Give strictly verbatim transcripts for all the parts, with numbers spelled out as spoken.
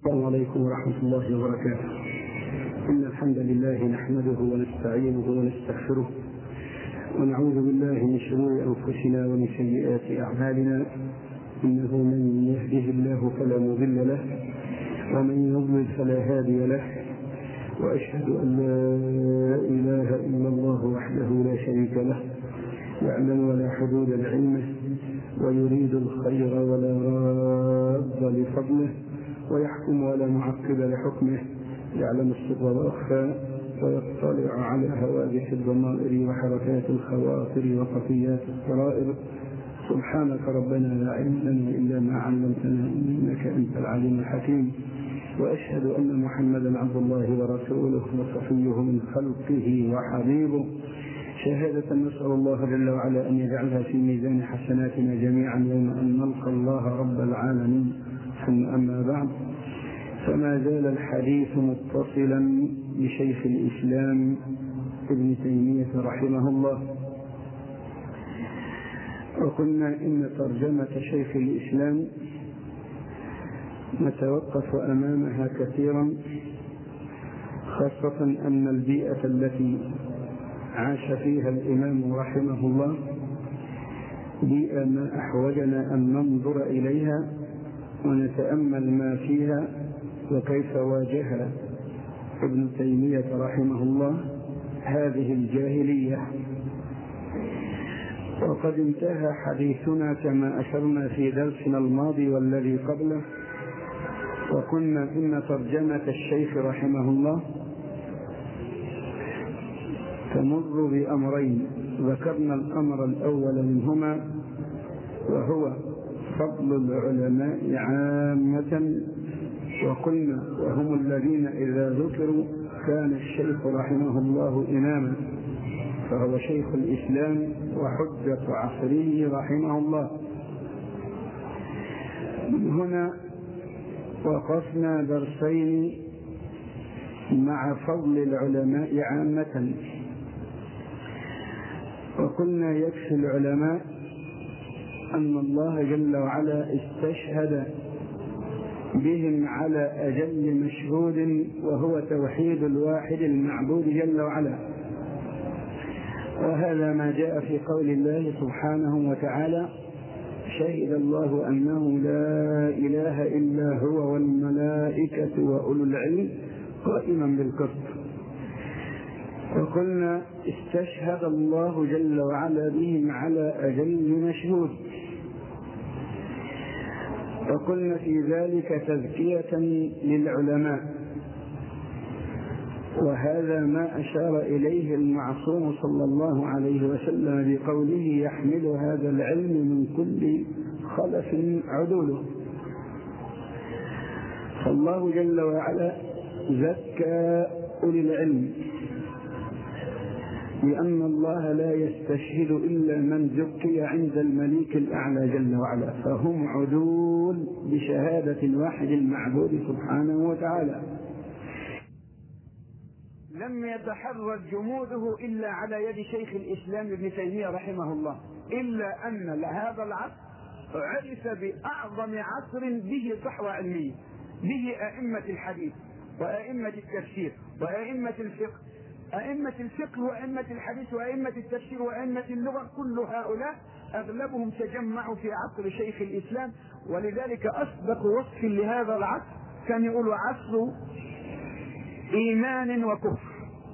السلام عليكم ورحمة الله وبركاته. إن الحمد لله نحمده ونستعينه ونستغفره ونعوذ بالله من شرور أنفسنا ومن سيئات أعمالنا، إنه من يهده الله فلا مضل له ومن يضلل فلا هادي له، وأشهد أن لا إله إلا الله وحده لا شريك له يعلم ولا حدود لعلمه ويريد الخير ولا راد لفضله ويحكم ولا معقب لحكمه، يعلم السر وأخفى ويطلع على هواجس الضمائر وحركات الخواطر وخفيات السرائر. سبحانك ربنا لا علم لنا إلا ما علمتنا إنك أنت العليم الحكيم، وأشهد أن محمدا عبد الله ورسوله وصفيه من خلقه وحبيبه، شهادة نسأل الله جل وعلا أن يجعلها في ميزان حسناتنا جميعا يوم أن نلقى الله رب العالمين. ثم أما بعد، فما زال الحديث متصلا بشيخ الإسلام ابن تيمية رحمه الله، وقلنا إن ترجمة شيخ الإسلام نتوقف أمامها كثيرا، خاصة أن البيئة التي عاش فيها الإمام رحمه الله بيئة ما أحوجنا أن ننظر إليها ونتأمل ما فيها وكيف واجه ابن تيمية رحمه الله هذه الجاهلية. وقد انتهى حديثنا كما أشرنا في درسنا الماضي والذي قبله، وقلنا إن ترجمة الشيخ رحمه الله تمر بأمرين، ذكرنا الأمر الأول منهما وهو فضل العلماء عامة، وقلنا وهم الذين إذا ذكروا كان الشيخ رحمه الله إماما، فهو شيخ الإسلام وحجة عصره رحمه الله. هنا وقفنا درسين مع فضل العلماء عامة، وقلنا يكفي العلماء أن الله جل وعلا استشهد بهم على أجل مشهود وهو توحيد الواحد المعبود جل وعلا، وهذا ما جاء في قول الله سبحانه وتعالى: شهد الله أنه لا إله إلا هو والملائكة وأولو العلم قائما بالقسط. وقلنا استشهد الله جل وعلا بهم على أجل مشهود، وقلنا في ذلك تزكية للعلماء، وهذا ما أشار إليه المعصوم صلى الله عليه وسلم بقوله: يحمل هذا العلم من كل خلف عدوله. فالله جل وعلا زكى أولي العلم، لأن الله لا يستشهد إلا من زكي عند المليك الأعلى جل وعلا، فهم عدول بشهادة الواحد المعبود سبحانه وتعالى. لم يتحرك جموده إلا على يد شيخ الإسلام ابن تيمية رحمه الله، إلا أن هذا العصر عرف بأعظم عصر به صحوة علمية، به أئمة الحديث وأئمة التفسير وأئمة الفقه، أئمة الفقه وأئمة الحديث وأئمة التفسير وأئمة اللغة، كل هؤلاء أغلبهم تجمعوا في عصر شيخ الإسلام. ولذلك أصدق وصف لهذا العصر كان يقول: عصر إيمان وكفر،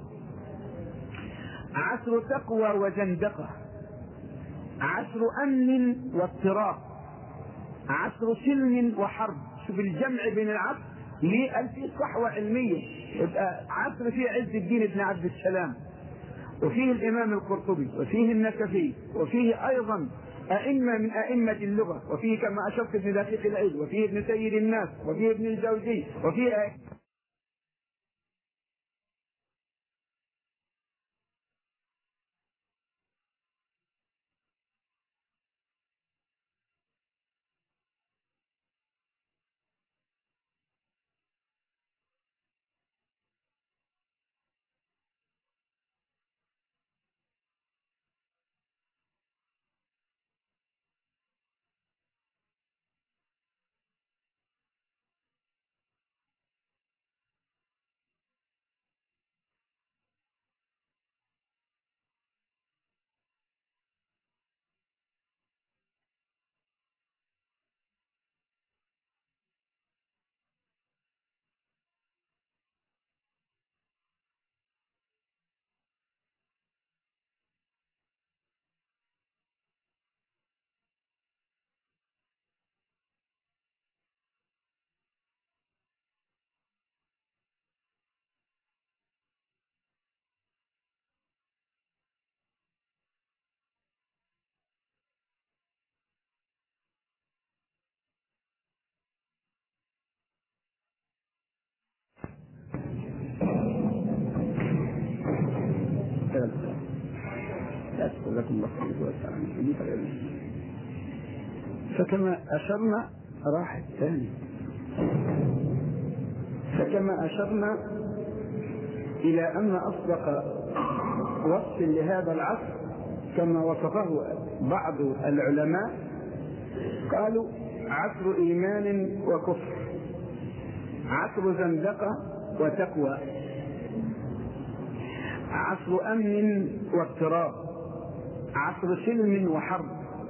عصر تقوى وزندقة، عصر أمن واضطراب، عصر سلم وحرب. شوف الجمع بين العصر ليه فيه صحوة علمية. يبقى عصر فيه عز الدين بن عبد السلام، وفيه الإمام القرطبي، وفيه النسفي، وفيه أيضا أئمة من أئمة اللغة، وفيه كما أشرت ابن دقيق العيد، وفيه ابن سيد الناس، وفيه ابن الجوزي، وفيه أئمة جزاكم الله خير وسلام. فكما أشرنا راح الثاني، فكما أشرنا إلى أن أصدق وصف لهذا العصر كما وصفه بعض العلماء قالوا عصر إيمان وكفر، عصر زندقة وتقوى، عصر أمن واضطراب، عصر سلم وحرب.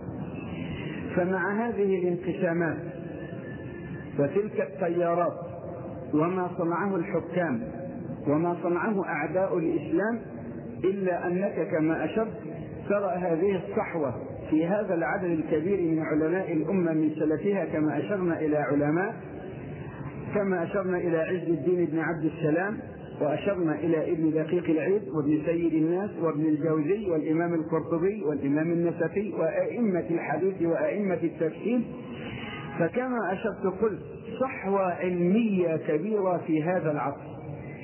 فمع هذه الانقسامات وتلك التيارات وما صنعه الحكام وما صنعه أعداء الإسلام، إلا أنك كما أشرت ترى هذه الصحوة في هذا العدد الكبير من علماء الأمة من سلفها، كما أشرنا إلى علماء كما أشرنا إلى عز الدين بن عبد السلام، وأشرنا إلى ابن دقيق العيد وابن سيد الناس وابن الجوزي والإمام القرطبي والإمام النسفي وأئمة الحديث وأئمة التفسير. فكما أشرت قلت صحوة علمية كبيرة في هذا العصر،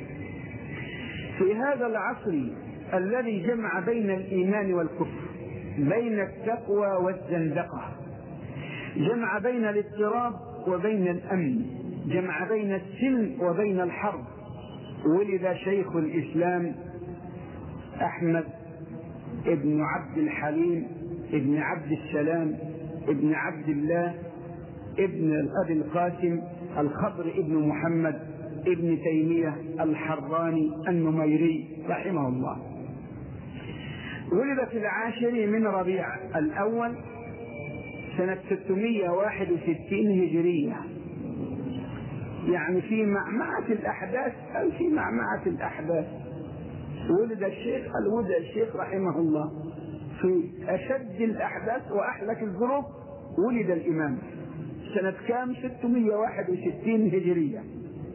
في هذا العصر الذي جمع بين الإيمان والكفر، بين التقوى والزندقة، جمع بين الاضطراب وبين الأمن، جمع بين السلم وبين الحرب. ولد شيخ الإسلام أحمد ابن عبد الحليم ابن عبد السلام ابن عبد الله ابن أبي القاسم الخضر ابن محمد ابن تيمية الحراني النميري رحمه الله. ولد في العاشر من ربيع الأول سنة ستمائة وواحد وستين هجرية، يعني في معمعة الأحداث أو في معمعة الأحداث ولد الشيخ ولد الشيخ رحمه الله في أشد الأحداث وأحلك الظروف. ولد الإمام سنة كام؟ ستمائة وواحد وستين هجرية.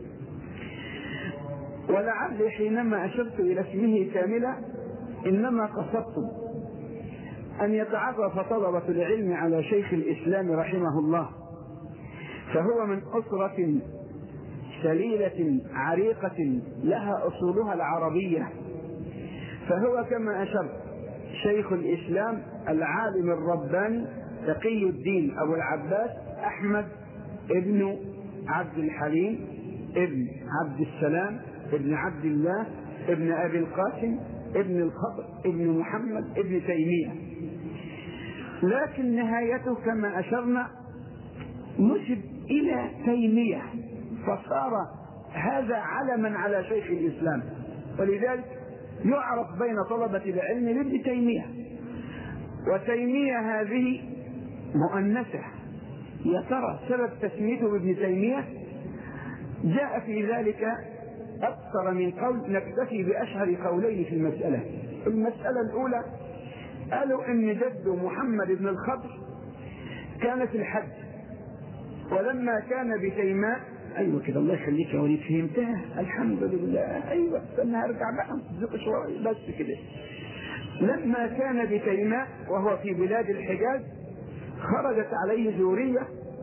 ولعل حينما أشرت إلى اسمه كاملا إنما قصدت أن يتعرف طلبة العلم على شيخ الإسلام رحمه الله، فهو من أسرة سليلة عريقة لها أصولها العربية. فهو كما أشرت شيخ الإسلام العالم الرباني تقي الدين أبو العباس أحمد ابن عبد الحليم ابن عبد السلام ابن عبد الله ابن أبي القاسم ابن الخضر ابن محمد ابن تيمية. لكن نهايته كما أشرنا نسب إلى تيمية، فصار هذا علما على شيخ الإسلام، ولذلك يعرف بين طلبة العلم بابن تيمية. وتيمية هذه مؤنثة، يا ترى سبب تسميته بابن تيمية؟ جاء في ذلك أكثر من قول، نكتفي بأشهر قولين في المسألة. المسألة الأولى قالوا إن جده محمد بن الخضر كان في الحج، ولما كان بتيماء، أيوة كده الله يخليك يا وليد فهمتها الحمد لله، أيوة استنى هرجع بقى زق شوية بس كده. لما كان بتيماء وهو في بلاد الحجاز خرجت عليه جورية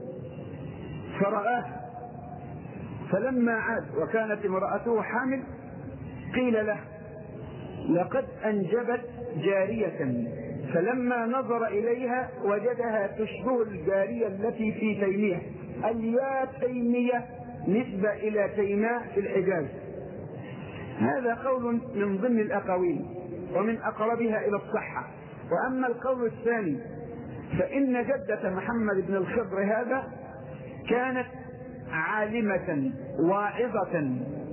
فرآه، فلما عاد وكانت امرأته حامل قيل له لقد أنجبت جارية، فلما نظر إليها وجدها تشبه الجارية التي في تيمية، قال يا تيمية نسبة إلى تيماء في الحجاز. هذا قول من ضمن الأقاويل ومن أقربها إلى الصحة. وأما القول الثاني فإن جدة محمد بن الخضر هذا كانت عالمة واعظة،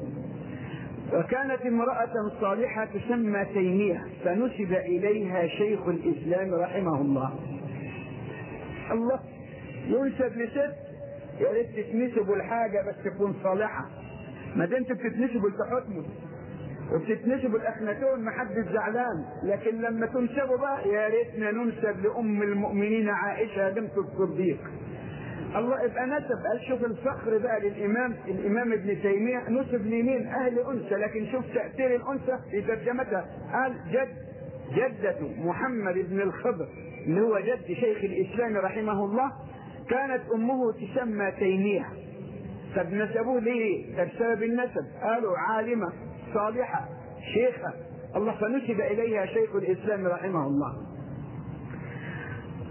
وكانت امرأة صالحة تسمى تيمية، فنسب إليها شيخ الإسلام رحمه الله. الله ينسب لست، يا ريت تتنسبوا الحاجة بس تكون صالحة. ما دمت بتتنسبوا لتحكموا وبتتنسبوا الأخنتون ما حدش زعلان، لكن لما تنسبوا بقى يا ريتنا ننسب لأم المؤمنين عائشة بنت الصديق. الله يبقى نسب. قال شوف الفخر بقى للإمام الإمام ابن تيمية، نسب لمين؟ أهل أنثى، لكن شوف تأثير الأنثى في ترجمتها. قال جد جدة محمد بن الخضر اللي هو جد شيخ الإسلام رحمه الله كانت أمه تسمى تيمية. طب نسبوه ليه؟ بسبب النسب، قالوا عالمة صالحة شيخة الله، فنسب إليها شيخ الإسلام رحمه الله.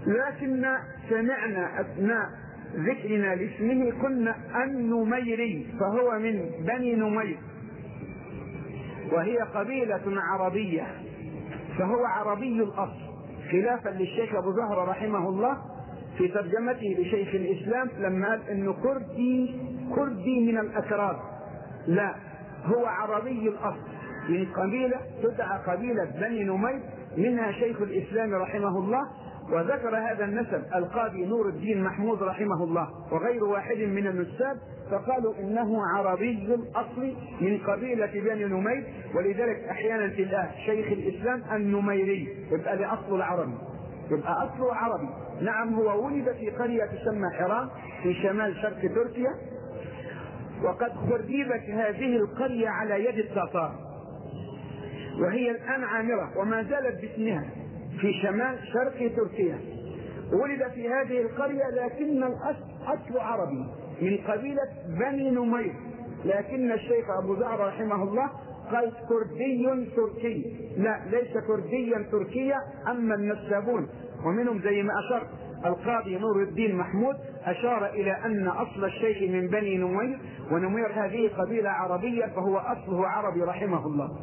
لكن سمعنا أثناء ذكرنا لاسمه قلنا النميري، فهو من بني نمير، وهي قبيلة عربية، فهو عربي الأصل، خلافا للشيخ أبو زهرة رحمه الله في ترجمته لشيخ الإسلام لما قال إنه كردي كردي من الأكراد. لا، هو عربي الأصل من قبيلة تدعى قبيلة بني نمير، منها شيخ الإسلام رحمه الله. وذكر هذا النسب القاضي نور الدين محمود رحمه الله وغير واحد من النساب، فقالوا إنه عربي الأصل من قبيلة بني نمير، ولذلك أحيانا تلقاه شيخ الإسلام النميري، يبقى لأصله العربي، يبقى أصله عربي. نعم، هو ولد في قرية تسمى حران في شمال شرق تركيا، وقد خربت هذه القرية على يد التتار، وهي الآن عامرة وما زالت باسمها في شمال شرق تركيا. ولد في هذه القرية لكن الأصل أصل عربي من قبيلة بني نمير، لكن الشيخ أبو زهرة رحمه الله قال كردي تركي. لا، ليس كرديا تركيا. أما النسابون ومنهم زي ما أشار القاضي نور الدين محمود أشار إلى أن أصل الشيخ من بني نمير، ونمير هذه قبيلة عربية فهو أصله عربي رحمه الله.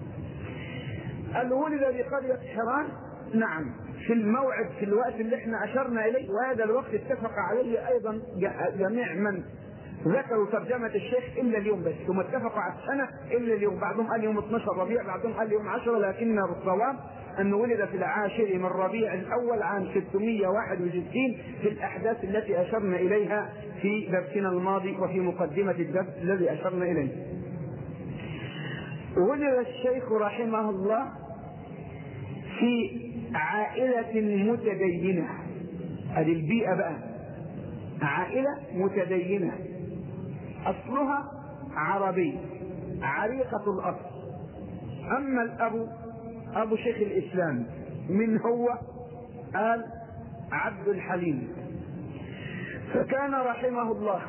ولد بقرية حران، نعم، في الموعد في الوقت اللي احنا أشرنا إليه، وهذا الوقت اتفق عليه أيضا جميع من ذكروا ترجمة الشيخ إلا اليوم بس، ثم اتفقوا على السنة إلا اليوم. بعضهم قال يوم اثني عشر ربيع، بعضهم قال يوم عشرة، لكن الصواب أنه ولد في العاشر من ربيع الأول عام ستمائة وواحد وستين في الأحداث التي أشرنا إليها في درسنا الماضي وفي مقدمة الدرس الذي أشرنا إليه. ولد الشيخ رحمه الله في عائلة متدينة، هذه البيئة بقى، عائلة متدينة أصلها عربي عريقة الأصل. أما الأب أبو شيخ الإسلام من هو؟ قال عبد الحليم. فكان رحمه الله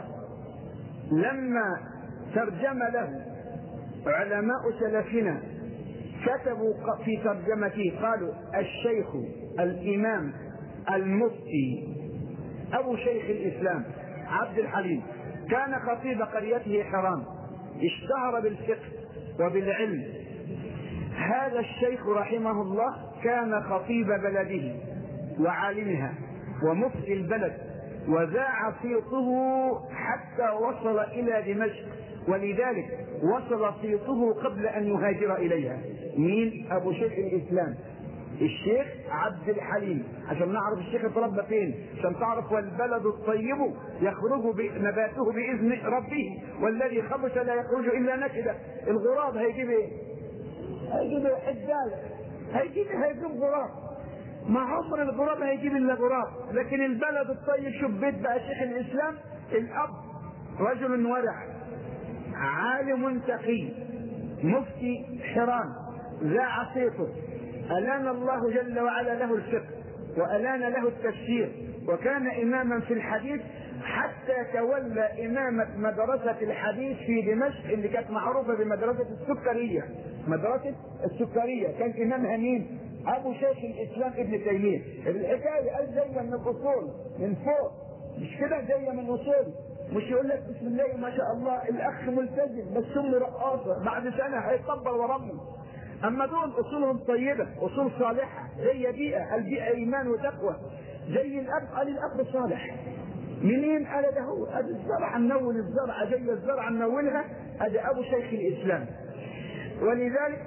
لما ترجم له علماء سلفنا كتبوا في ترجمته قالوا الشيخ الإمام المفتي أبو شيخ الإسلام عبد الحليم، كان خطيب قريته حران، اشتهر بالفقه وبالعلم. هذا الشيخ رحمه الله كان خطيب بلده وعالمها ومفتي البلد، وذاع صيته حتى وصل إلى دمشق، ولذلك وصل صيته قبل أن يهاجر إليها. مين؟ أبو شيخ الإسلام الشيخ عبد الحليم، عشان نعرف الشيخ اتربى فين، عشان تعرف والبلد الطيب يخرج نباته بإذن ربه والذي خبث لا يخرج إلا نكدا. الغراب هيجيب ايه؟ هيجيب حجاله، هيجيب هيجيب غراب، ما عمر الغراب هيجيب الا غراب. لكن البلد الطيب، شوف بيت بقى شيخ الإسلام، الأب رجل ورع عالم تقي مفتي حران ذاع صيته، ألان الله جل وعلا له الفقه وألان له التفسير، وكان إماما في الحديث حتى تولى إمامة مدرسة الحديث في دمشق اللي كانت معروفة بمدرسة السكرية. مدرسة السكرية كان إمامها مين؟ أبو شيخ الإسلام ابن تيمية. الحكاية قال زي من الأصول من فوق، مش كده زي من الأصول، مش يقول لك بسم الله ما شاء الله الأخ ملتزم بس أمه رقاصة، بعد سنة هيطبل ورمي. أما دول أصولهم طيبة، أصول صالحة، زي بيئة، البيئة إيمان وتقوى. زي الأب قال الأب صالح، منين؟ قال ده هو أدي الزرع نول الزرع، زي الزرع نولها، أدي أبو شيخ الإسلام. ولذلك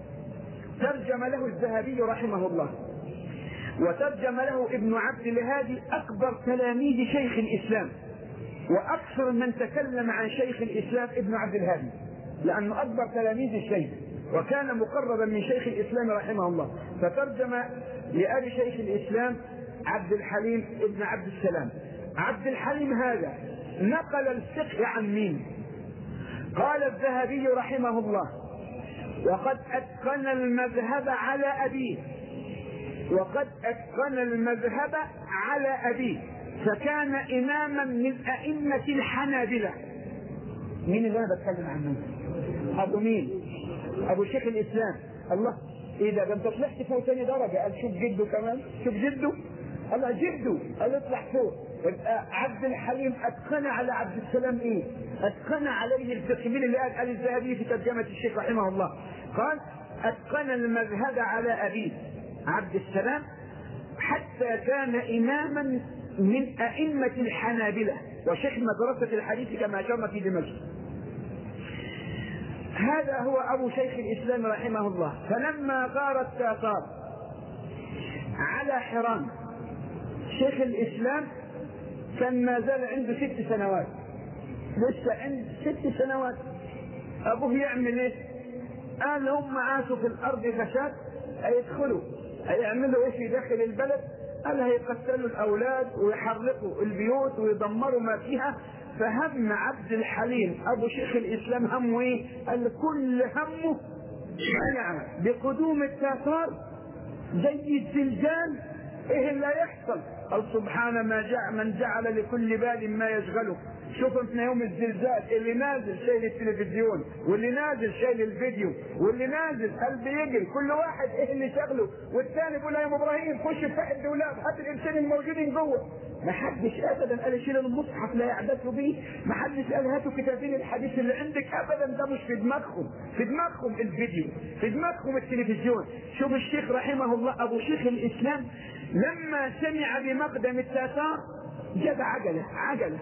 ترجم له الذهبي رحمه الله، وترجم له ابن عبد الهادي أكبر تلاميذ شيخ الإسلام، وأكثر من تكلم عن شيخ الإسلام ابن عبد الهادي، لأنه أكبر تلاميذ الشيخ وكان مقربا من شيخ الإسلام رحمه الله. فترجم لأبي شيخ الإسلام عبد الحليم ابن عبد السلام. عبد الحليم هذا نقل الفقه عن مين؟ قال الذهبي رحمه الله وقد أتقن المذهب على أبيه، وقد أتقن المذهب على أبيه، فكان إماما من أئمة الحنابلة. مين اللي أنا بتكلم عنه؟ أبو مين؟ أبو شيخ الإسلام. الله، إيه ده؟ ده أنت طلعت فوق ثاني درجة. قال شوف جده كمان، شوف جده الله جده قال اطلع فوق. يبقى عبد الحليم اتقن على عبد السلام ايه؟ اتقن عليه الفقه. من اللي قال؟ قال الذهبي في ترجمه الشيخ رحمه الله، قال اتقن المذهب على ابيه عبد السلام حتى كان اماما من ائمه الحنابله وشيخ مدرسه الحديث كما اشرنا في دمشق. هذا هو ابو شيخ الاسلام رحمه الله. فلما غار التتار على حران، شيخ الاسلام كان ما زال عنده ست سنوات، لسه عنده ست سنوات. ابوه يعمل ايه؟ قال هم عاشوا في الارض فساد، هيدخلوا هيعملوا ايه في داخل البلد؟ قال هيقتلوا الاولاد ويحرقوا البيوت ويدمروا ما فيها. فهم عبد الحليم ابو شيخ الاسلام همه ايه؟ قال كل همه منع بقدوم التتار زي الزلزال. ايه اللي هيحصل؟ قال سبحان ما جعل من جعل لكل بال ما يشغله. شوف احنا يوم الزلزال اللي نازل شايل التلفزيون واللي نازل شايل الفيديو واللي نازل قلب يجري، كل واحد ايه اللي شغله، والثاني يقول يا ام ابراهيم خش افتح الدولاب هات الانسان الموجودين جوه. ما حدش ابدا قال شيل المصحف لا يعبثوا به، ما حدش قال هاتوا كتابين الحديث اللي عندك ابدا. ده مش في دماغهم، في دماغهم الفيديو، في دماغهم التلفزيون. شوف الشيخ رحمه الله ابو شيخ الاسلام لما سمع بمقدم التتار جاب عجله عجله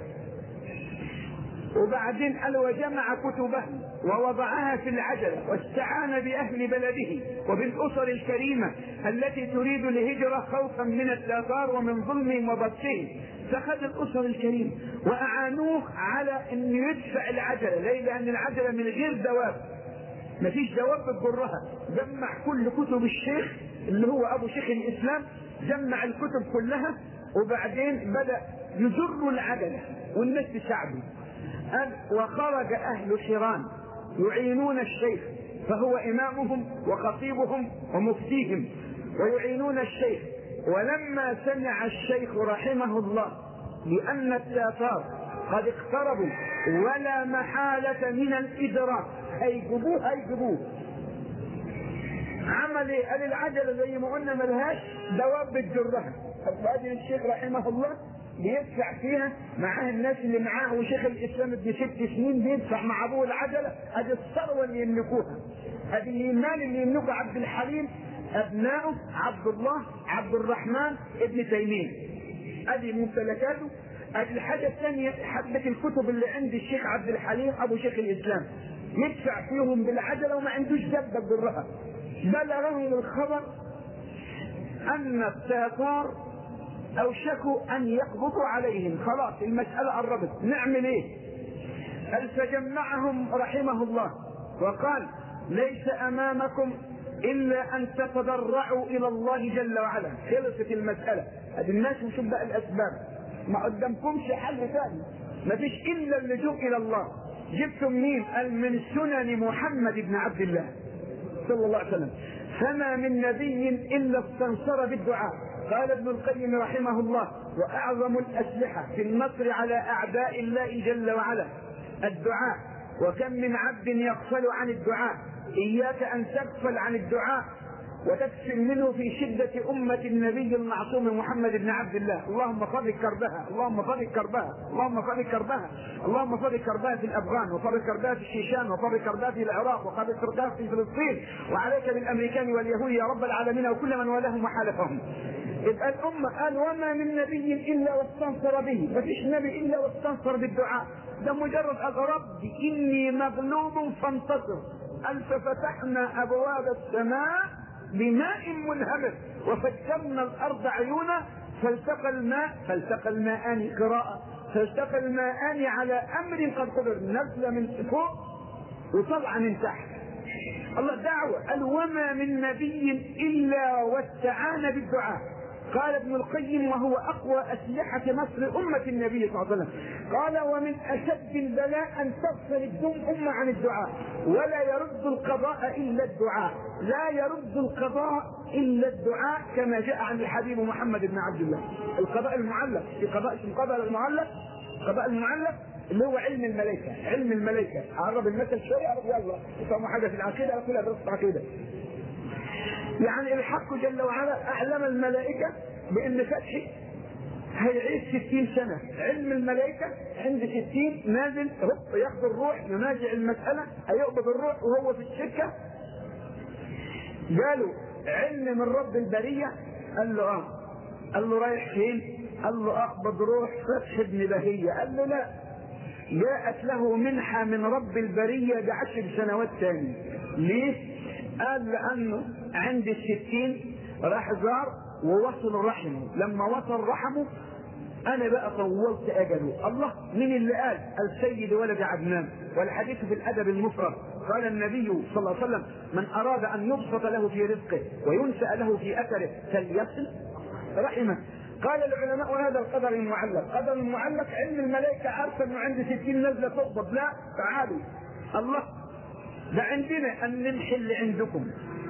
وبعدين قال وجمع كتبه ووضعها في العجلة واستعان بأهل بلده وبالأسر الكريمة التي تريد الهجرة خوفا من التتار ومن ظلمهم وبطشهم. فخذ الأسر الكريمة وأعانوه على أن يدفع العجلة. ليه؟ لأن العجلة من غير دواب، مفيش دواب بتجرها. جمع كل كتب الشيخ اللي هو أبو شيخ الإسلام، جمع الكتب كلها وبعدين بدأ يجر العجلة والناس تساعده. وخرج أهل حران يعينون الشيخ فهو إمامهم وخطيبهم ومفتيهم ويعينون الشيخ. ولما سمع الشيخ رحمه الله بأن التتار قد اقتربوا ولا محالة من الإدراك هيجيبوه هيجيبوه عمل ايه؟ قال العجلة زي ما قلنا ملهاش دواب بتجرها. فأجل الشيخ رحمه الله بيدفع فيها معاه الناس اللي معاه، وشيخ الاسلام ابن ست سنين بيدفع مع ابوه العجله. ادي الثروه اللي يملكوها، ادي المال اللي يملكه عبد الحليم ابنائه عبد الله عبد الرحمن ابن تيميه، ادي ممتلكاته. ادي الحاجه الثانيه حبه الكتب اللي عند الشيخ عبد الحليم ابو شيخ الاسلام يدفع فيهم بالعجله وما عندوش دبه تجرها. بلغهم الخبر ان التتار اوشكوا ان يقبضوا عليهم، خلاص المسألة قربت، نعمل ايه؟ قال فجمعهم رحمه الله وقال ليس امامكم الا ان تتضرعوا الى الله جل وعلا. خلصت المسألة. ادي الناس وشوف بقى الاسباب، ما قدامكمش حل ثاني، ما فيش الا اللجوء الى الله. جبتم مين؟ قال من سنن محمد بن عبد الله صلى الله عليه وسلم فما من نبي الا استنصر بالدعاء. قال ابن القيم رحمه الله واعظم الاسلحه في النصر على اعداء الله جل وعلا الدعاء. وكم من عبد يغفل عن الدعاء، اياك ان تغفل عن الدعاء وتكفل منه في شده امه النبي المعصوم محمد بن عبد الله. اللهم فرج كربها، اللهم فرج كربها، اللهم فرج كربها، اللهم فرج كربها في الافغان، وفرج كربها في الشيشان، وفرج كربها في العراق، وفرج كربها في فلسطين، وعليك بالامريكان واليهود يا رب العالمين وكل من والاهم وحالفهم. يبقى الأمة قال وما من نبي إلا واستنصر به، ما فيش نبي إلا واستنصر بالدعاء. ده مجرد رب إني مغلوب فانتصر. قال ففتحنا أبواب السماء بماء منهمر وفجرنا الأرض عيونا فالتقى الماء فالتقى الماءان قراءة فالتقى الماءان على أمر قد قدر، نزل من فوق وطلع من تحت. الله دعوة. قال وما من نبي إلا واستعان بالدعاء. قال ابن القيم وهو اقوى اسلحه نصر امه النبي صلى الله عليه وسلم، قال ومن اشد البلاء ان تغفل الدم امه عن الدعاء، ولا يرد القضاء الا الدعاء، لا يرد القضاء الا الدعاء كما جاء عن الحبيب محمد بن عبد الله. القضاء المعلق في قضاء القضاء المعلق قضاء المعلق اللي هو علم الملائكه، علم الملائكه. اعرب المثل شويه يلا يفهموا حاجه في العقيده اقولها دراسه عقيده. يعني الحق جل وعلا اعلم الملائكه بان فتحي هيعيش ستين سنة. علم الملائكة عند ستين نازل هو ياخذ الروح، ينازع المسألة، هيقبض الروح وهو في الشركة. قالوا علم من رب البرية، قال له اه. قال له رايح فين؟ قال له اقبض روح فتح ابن بهية. قال له لا، جاءت له منحة من رب البرية بعشر سنوات تاني. ليه؟ قال لانه عند الستين راح زار ووصل رحمه، لما وصل رحمه انا بقى طولت اجله. الله، مين اللي قال؟ السيد ولد عدنان، والحديث في الادب المفرد قال النبي صلى الله عليه وسلم: من اراد ان يبسط له في رزقه وينشأ له في اثره فليصل رحمه. قال العلماء: وهذا القدر المعلق. قدر المعلق علم الملائكه عارفه انه عند ستين نزله تقبض. لا، تعالوا الله، ده عندنا ان نمحي اللي عندكم،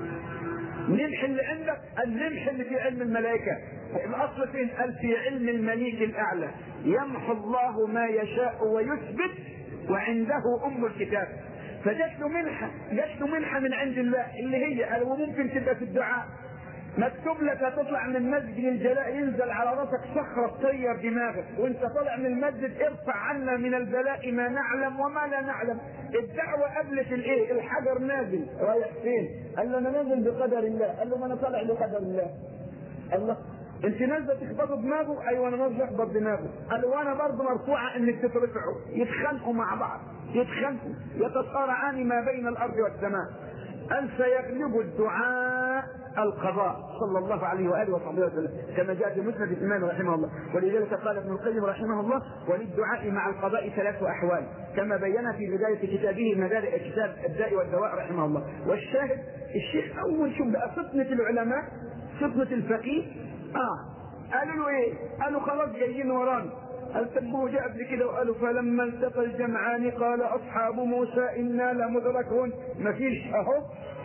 نمحي اللي عندك، النمحي اللي في علم الملائكه. الاصل فين؟ قال في علم المليك الاعلى، يمحو الله ما يشاء ويثبت وعنده ام الكتاب. فجت له منحه، جت له منحه من عند الله اللي هي قال وممكن تبقى في الدعاء. مكتوب لك هتطلع من مسجد الجلاء ينزل على راسك صخره تطير دماغك، وانت طالع من المسجد ارفع عنا من البلاء ما نعلم وما لا نعلم. الدعوه قبلت الايه؟ الحجر نازل. رايح فين؟ قال له انا نازل بقدر الله. قال له ما انا طالع بقدر الله. الله، انت نازله تخبطوا دماغه؟ ايوه انا نازل اخبط دماغه. قال وانا برضه مرفوعه انك تترفعوا. يتخانقوا مع بعض، يتخانقوا يتصارعان ما بين الارض والسماء. قال سيغلب الدعاء القضاء، صلى الله عليه واله وصحبه وسلم، كما جاء في مسند الامام رحمه الله. ولذلك قال ابن القيم رحمه الله: وللدعاء مع القضاء ثلاث احوال، كما بين في بدايه كتابه مبادئ كتاب الداء والدواء رحمه الله. والشاهد الشيخ اول شوف بقى فطنه العلماء، فطنه الفقيه. اه قالوا له ايه؟ قالوا خلاص جايين ورانا. قال تبوه جاء قبل كده وقالوا: فلما التقى الجمعان قال اصحاب موسى انا لمدركون. مفيش اهو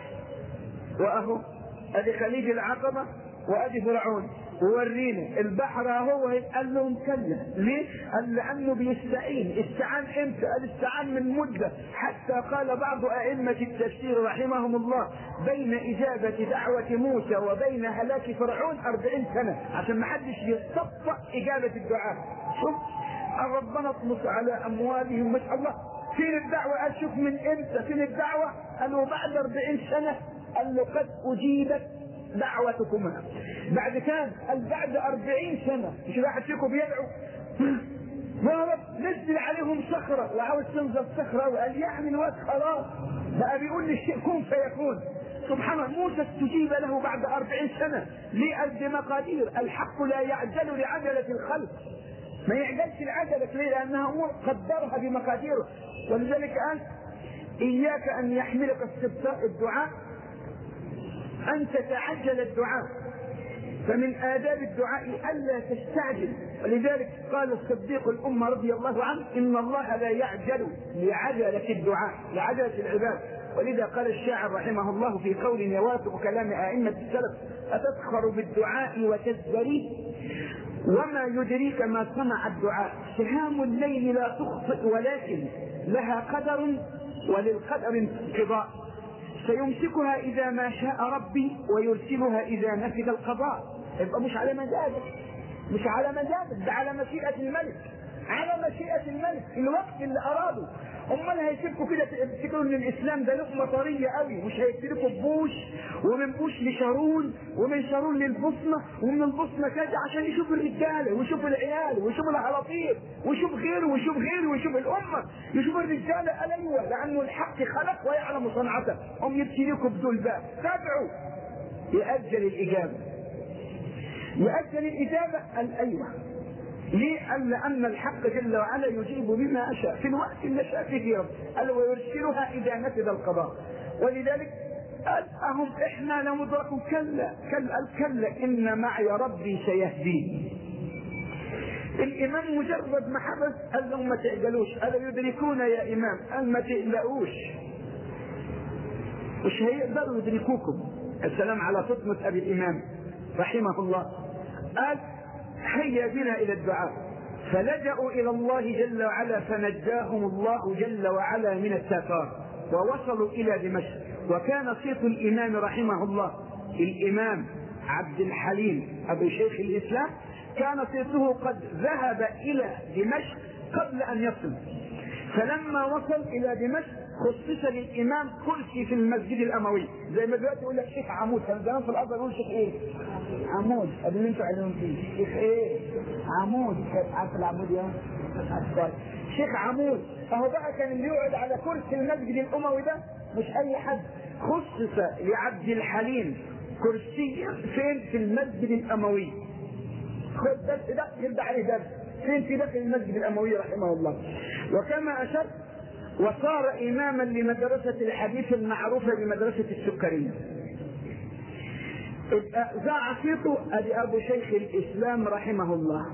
واهو، ادي خليج العقبه وادي فرعون، وورينا البحر اهو. قال لهم كلا. ليه؟ قال لانه بيستعين. استعان امتى؟ قال استعان من مده، حتى قال بعض ائمه التفسير رحمهم الله: بين اجابه دعوه موسى وبين هلاك فرعون أربعين سنه، عشان ما حدش يستطع اجابه الدعاء. شوف ربنا اطمس على اموالهم، ما شاء الله. فين الدعوه؟ قال شوف من امتى فين الدعوه؟ قالوا بعد أربعين سنه. قال له قد اجيبت دعوتكما. بعد كان؟ قال بعد أربعين سنة. مش واحد فيكم بيدعو يا رب نزل عليهم صخرة، وعاوز تنزل صخرة، وقال يعني الوقت خلاص بقى بيقول للشيء كن فيكون. سبحان الله، موسى استجيب له بعد أربعين سنة. ليه؟ قال بمقادير. الحق لا يعجل لعجلة الخلق، ما يعجلش العجلة. ليه؟ لأنها أمور قدرها بمقاديره. ولذلك قال: إياك أن يحملك استبطاء الدعاء أن تتعجل الدعاء، فمن آداب الدعاء ألا تستعجل. ولذلك قال الصديق الأمة رضي الله عنه: إن الله لا يعجل لعجلة الدعاء، لعجلة العباد. ولذا قال الشاعر رحمه الله في قول يوافق كلام أئمة السلف: أتسخر بالدعاء وتزدري وما يدريك ما صنع الدعاء. سهام الليل لا تخطئ ولكن لها قدر وللقدر انقضاء، سيمسكها إذا ما شاء ربي ويرسلها إذا نفذ القضاء. يبقى مش على مزاجك، مش على مزاجك، ده على مشيئة الملك، على مشيئة الملك الوقت اللي أراده. امال هيسيبكم كده تفتكروا ان الاسلام ده لقمه طريه قوي؟ مش هيسيبكم بوش، ومن بوش لشارون، ومن شارون للبصمه، ومن البصمه كذا، عشان يشوف الرجاله ويشوف العيال ويشوف العراطير ويشوف غيره ويشوف غيره ويشوف الامه، يشوف الرجاله. قال ايوه، لانه الحق خلق ويعلم صنعته. هم يبتلي لكم بدول بقى تابعوا. يأجل الاجابه، يأجل الاجابه. قال ايوه. ليه؟ قال لأن الحق جل وعلا يجيب بما أشاء في الوقت اللي شاء فيه رب. قال ويرسلها إذا نفذ القضاء. ولذلك قال أهم إحنا لمدركون. كلا كلا كلا إن معي ربي سيهدين. الإمام مجرد ما حدث قال لهم ما تعجلوش. قالوا يدركون يا إمام. قال ما تقلقوش، مش هيقدروا يدركوكم. السلام على فطنة أبي الإمام رحمه الله. قال هيا بنا الى الدعاء، فلجأوا الى الله جل وعلا فنجاهم الله جل وعلا من التتار، ووصلوا الى دمشق. وكان صيت الامام رحمه الله، الامام عبد الحليم أبو شيخ الإسلام كان صيته قد ذهب إلى دمشق قبل أن يصل، فلما وصل إلى دمشق خصص للإمام كرسي في المسجد الأموي، زي ما دلوقتي يقول لك شيخ عمود، كان زمان في الأرض يقول شيخ إيه؟ عمود، قبل اللي أنتوا عليهم فيه شيخ إيه؟ عمود، كانت عارف العمود يا شيخ عمود. فهو بقى كان اللي يقعد على كرسي المسجد الأموي ده مش أي حد، خصص لعبد الحليم كرسي فين؟ في المسجد الأموي. خد درس ده يبدأ عليه درس فين؟ في داخل المسجد الأموي رحمه الله. وكما أشرت وصار إماما لمدرسة الحديث المعروفة بمدرسة السكرية. ذاع صيته أدي أبو شيخ الإسلام رحمه الله.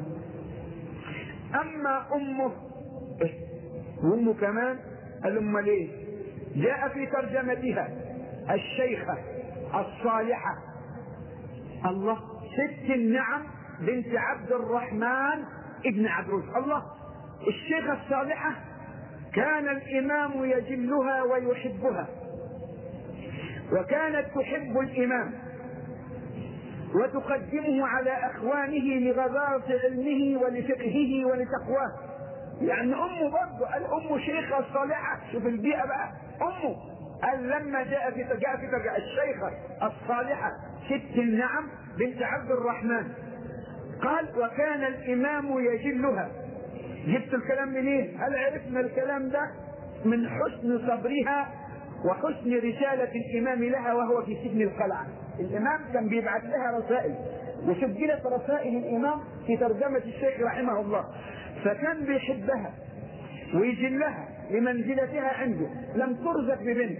أما أمه أمه كمان الأم ليه؟ جاء في ترجمتها الشيخة الصالحة الله ست النعم بنت عبد الرحمن ابن عبروس. الله الشيخة الصالحة كان الإمام يجلها ويحبها، وكانت تحب الإمام وتقدمه على أخوانه لغزارة علمه ولفقهه ولتقواه. يعني أمه برضه الأم شيخة الصالحة، شوف البيئة بقى أمه قال لما جاء في جاء في جاء الشيخة الصالحة ست النعم بنت عبد الرحمن، قال وكان الإمام يجلها. جبت الكلام منين؟ إيه؟ هل عرفنا الكلام ده من حسن صبرها وحسن رسالة الإمام لها وهو في سجن القلعة. الإمام كان بيبعث لها رسائل، وسجلت رسائل الإمام في ترجمة الشيخ رحمه الله، فكان بيحبها ويجلها لمنزلتها عنده، لم ترزق ببنت.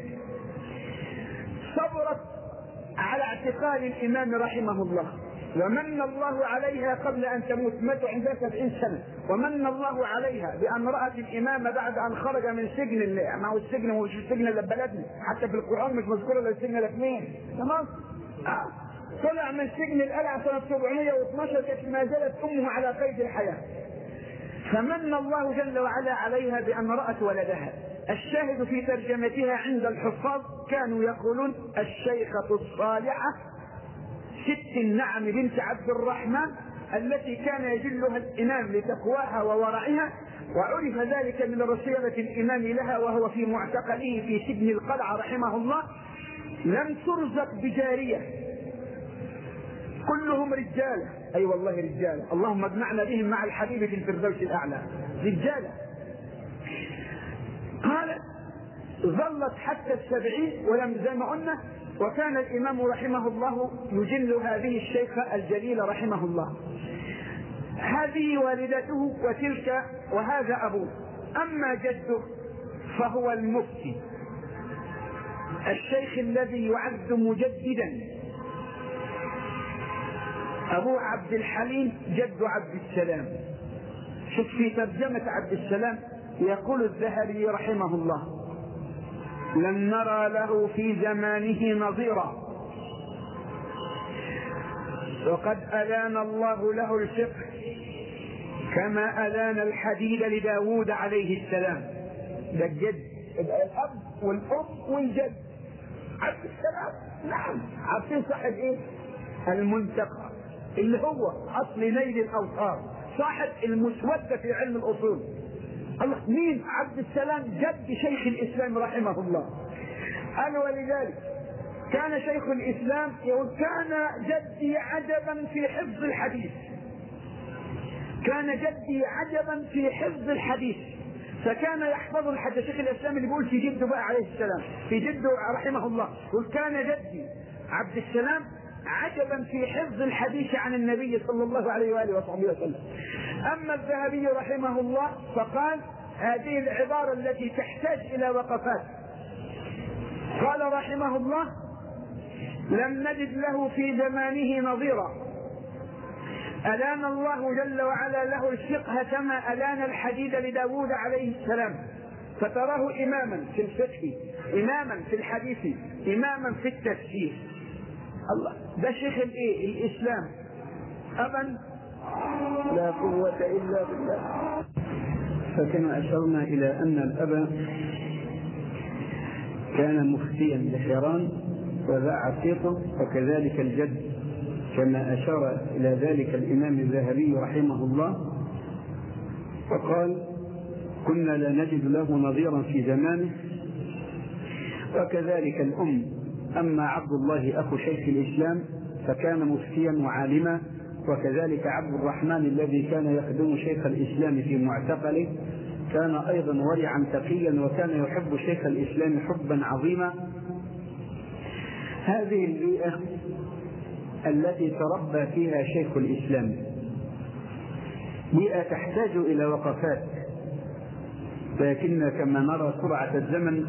صبرت على اعتقال الإمام رحمه الله، ومن الله عليها قبل أن تموت، مات عندها سبعين سنة، ومن الله عليها بأن رأت الإمام بعد أن خرج من سجن، ما هو السجن هو مش السجن اللي بلدنا، حتى في القرآن مش مذكور إلا السجن الاثنين، تمام؟ آه. طلع من سجن القلعة سنة سبعمائة واثناشر كانت ما زالت أمه على قيد الحياة، فمن الله جل وعلا عليها بأن رأت ولدها. الشاهد في ترجمتها عند الحفاظ كانوا يقولون الشيخة الصالحة ست النعم بنت عبد الرحمن التي كان يجلها الإمام لتقواها وورعها، وعرف ذلك من رسالة الإمام لها وهو في معتقله في سجن القلعة رحمه الله. لم ترزق بجارية، كلهم رجالة، أي أيوة والله رجالة، اللهم اجمعنا بهم مع الحبيب في الفردوس الأعلى، رجالة. قال ظلت حتى السبعين ولم زي ما قلنا. وكان الإمام رحمه الله يجل هذه الشيخة الجليلة رحمه الله. هذه والدته وتلك وهذا أبوه. أما جده فهو المفتي الشيخ الذي يعد مجددا، أبو عبد الحليم جد عبد السلام. شوف في ترجمة عبد السلام يقول الذهبي رحمه الله لم نرى له في زمانه نظيرا، وقد ألان الله له الفقه كما ألان الحديد لداود عليه السلام. ده الجد، الأب والأم والجد عبد السلام. نعم عارفين صاحب ايه؟ المنتقى اللي هو أصل نيل الأوطار، صاحب المسودة في علم الأصول. الله مين؟ عبد السلام جد شيخ الإسلام رحمه الله. قال ولذلك كان شيخ الإسلام يقول كان جدي عجبا في حفظ الحديث، كان جدي عجبا في حفظ الحديث، فكان يحفظ الحديث. شيخ الإسلام اللي بيقول في جده بقى عليه السلام، في جده رحمه الله، يقول كان جدي عبد السلام عجبا في حفظ الحديث عن النبي صلى الله عليه وآله وصحبه وسلم. أما الذهبي رحمه الله فقال هذه العبارة التي تحتاج إلى وقفات. قال رحمه الله لم نجد له في زمانه نظيرا، ألان الله جل وعلا له الفقه كما ألان الحديد لداود عليه السلام، فتراه إماما في الفقه، إماما في الحديث، إماما في التفسير. الله ده شيخ الايه؟ الإسلام. أبا لا قوة إلا بالله. فكما أشرنا إلى أن الأب كان مفتيا لحيران وذاع صيته، وكذلك الجد كما أشار إلى ذلك الإمام الذهبي رحمه الله وقال: كنا لا نجد له نظيرا في زمانه. وكذلك الأم. أما عبد الله أخو شيخ الإسلام فكان مفتيا وعالما، وكذلك عبد الرحمن الذي كان يخدم شيخ الإسلام في معتقله كان أيضا ورعا تقيا، وكان يحب شيخ الإسلام حبا عظيما. هذه البيئة التي تربى فيها شيخ الإسلام بيئة تحتاج إلى وقفات، لكن كما نرى سرعة الزمن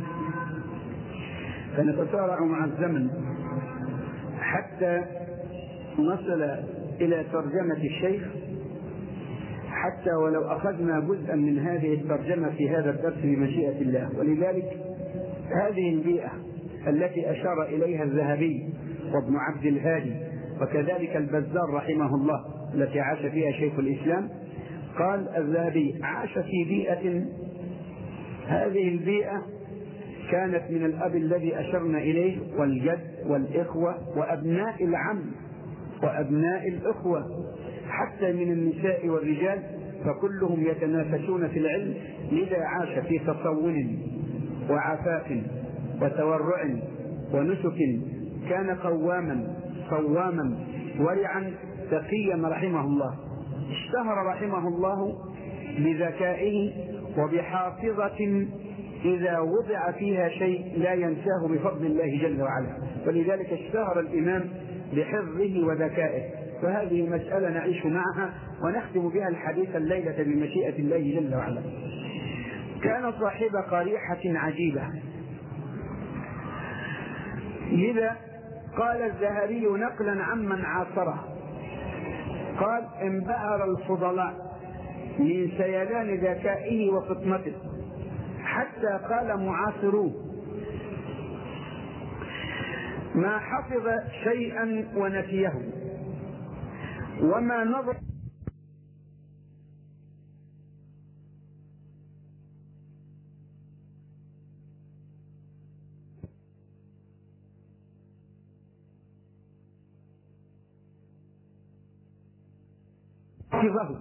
فنتسارع مع الزمن حتى نصل إلى ترجمة الشيخ، حتى ولو أخذنا جزءا من هذه الترجمة في هذا الدرس بمشيئة الله. ولذلك هذه البيئة التي أشار إليها الذهبي وابن عبد الهادي وكذلك البزار رحمه الله التي عاش فيها شيخ الإسلام، قال الذهبي: عاش في بيئة، هذه البيئة كانت من الأب الذي أشرنا إليه والجد والإخوة وأبناء العم وأبناء الإخوة حتى من النساء والرجال، فكلهم يتنافسون في العلم. لذا عاش في تصون وعفاف وتورع ونسك، كان قواما صواما ورعا تقيا رحمه الله. اشتهر رحمه الله بذكائه وبحافظة إذا وضع فيها شيء لا ينساه بفضل الله جل وعلا، ولذلك اشتهر الإمام بحفظه وذكائه. فهذه مسألة نعيش معها ونختم بها الحديث الليلة بمشيئة الله جل وعلا. كان صاحب قريحة عجيبة، لذا قال الذهبي نقلا عمن عاصره، قال: انبهر الفضلاء من سيلان ذكائه وفطنته، حتى قال معاصروه: ما حفظ شيئا ونسيه، وما نظر حفظه.